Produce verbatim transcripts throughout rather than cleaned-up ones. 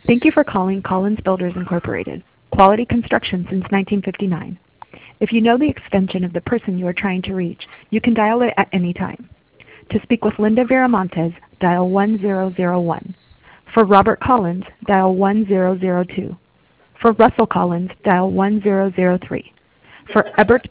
Thank you for calling Collins Builders Incorporated. Quality construction since nineteen fifty-nine. If you know the extension of the person you are trying to reach, you can dial it at any time. To speak with Linda Viramontes, dial one zero zero one. For Robert Collins, dial one zero zero two. For Russell Collins, dial one zero zero three. For Ebert...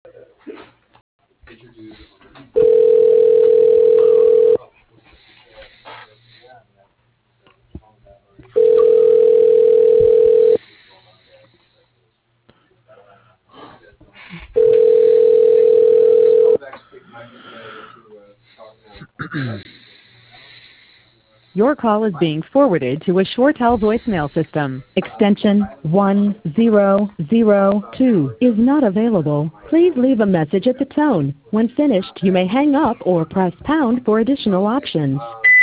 Your call is being forwarded to a ShoreTel voicemail system. Extension one zero zero two is not available. Please leave a message at the tone. When finished, you may hang up or press pound for additional options.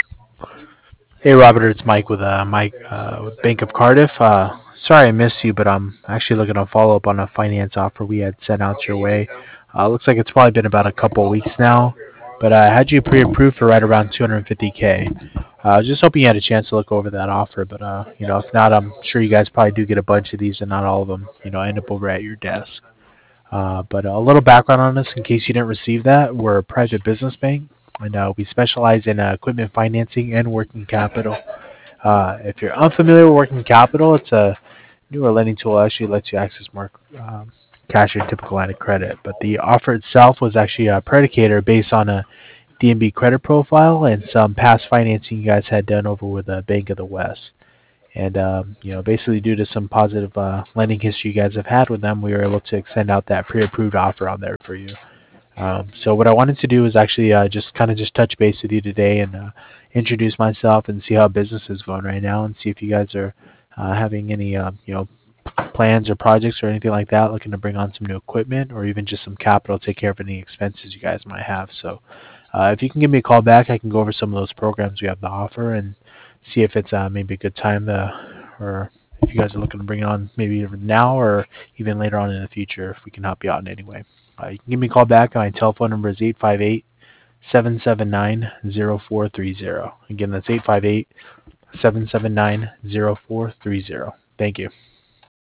Hey Robert, it's Mike with uh, Mike uh, with Bank of Cardiff. Uh, sorry I missed you, but I'm actually looking to follow up on a finance offer we had sent out your way. Uh, looks like it's probably been about a couple of weeks now, but I uh, had you pre-approved for right around two hundred fifty k. Uh, I was just hoping you had a chance to look over that offer, but uh, you know, if not, I'm sure you guys probably do get a bunch of these, and not all of them, you know, end up over at your desk. Uh, but a little background on us, in case you didn't receive that, we're a private business bank, and uh, we specialize in uh, equipment financing and working capital. Uh, if you're unfamiliar with working capital, it's a newer lending tool that actually lets you access more um, cash or typical line of credit. But the offer itself was actually a predicator based on a D N B credit profile and some past financing you guys had done over with the Bank of the West. And, um, you know, basically due to some positive uh, lending history you guys have had with them, we were able to extend out that pre-approved offer on there for you. Um, so what I wanted to do is actually uh, just kind of just touch base with you today and uh, introduce myself and see how business is going right now, and see if you guys are uh, having any, uh, you know, plans or projects or anything like that, looking to bring on some new equipment or even just some capital to take care of any expenses you guys might have. So uh, if you can give me a call back, I can go over some of those programs we have to offer and see if it's uh, maybe a good time to, or if you guys are looking to bring it on maybe now or even later on in the future, if we can help you out in any way. Uh, you can give me a call back. My telephone number is eight five eight, seven seven nine, zero four three zero. Again, that's eight five eight, seven seven nine, zero four three zero. Thank you.